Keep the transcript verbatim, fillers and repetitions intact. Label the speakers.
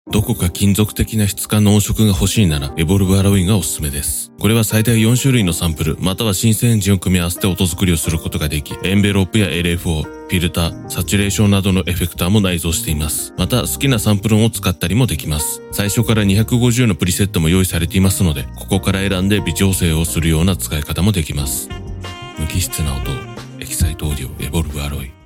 Speaker 1: どこか金属的な質感の音色が欲しいならエボルブアロイがおすすめです。これは最大よん種類のサンプルまたはシンセエンジンを組み合わせて音作りをすることができ、エンベロップや エルエフオー、フィルター、サチュレーションなどのエフェクターも内蔵しています。また好きなサンプル音を使ったりもできます。最初からにひゃくごじゅうのプリセットも用意されていますので、ここから選んで微調整をするような使い方もできます。無機質な音、エキサイトオーディオエボルブアロイ。